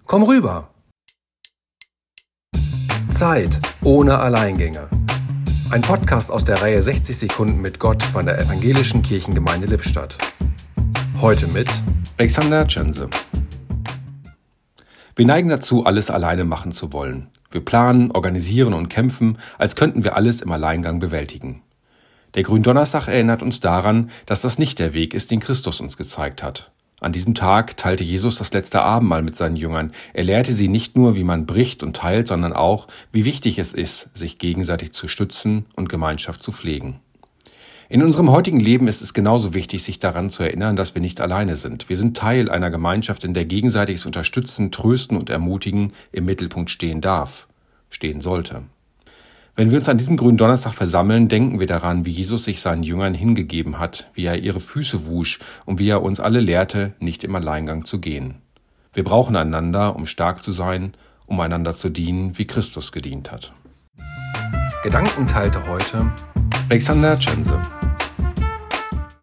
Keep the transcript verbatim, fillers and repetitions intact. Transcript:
Komm rüber! Zeit ohne Alleingänge. Ein Podcast aus der Reihe sechzig Sekunden mit Gott von der Evangelischen Kirchengemeinde Lippstadt. Heute mit Alexander Tschense. Wir neigen dazu, alles alleine machen zu wollen. Wir planen, organisieren und kämpfen, als könnten wir alles im Alleingang bewältigen. Der Gründonnerstag erinnert uns daran, dass das nicht der Weg ist, den Christus uns gezeigt hat. An diesem Tag teilte Jesus das letzte Abendmahl mit seinen Jüngern. Er lehrte sie nicht nur, wie man bricht und teilt, sondern auch, wie wichtig es ist, sich gegenseitig zu stützen und Gemeinschaft zu pflegen. In unserem heutigen Leben ist es genauso wichtig, sich daran zu erinnern, dass wir nicht alleine sind. Wir sind Teil einer Gemeinschaft, in der gegenseitiges Unterstützen, Trösten und Ermutigen im Mittelpunkt stehen darf, stehen sollte. Wenn wir uns an diesem Gründonnerstag versammeln, denken wir daran, wie Jesus sich seinen Jüngern hingegeben hat, wie er ihre Füße wusch und wie er uns alle lehrte, nicht im Alleingang zu gehen. Wir brauchen einander, um stark zu sein, um einander zu dienen, wie Christus gedient hat. Gedanken teilte heute Alexander Tschense.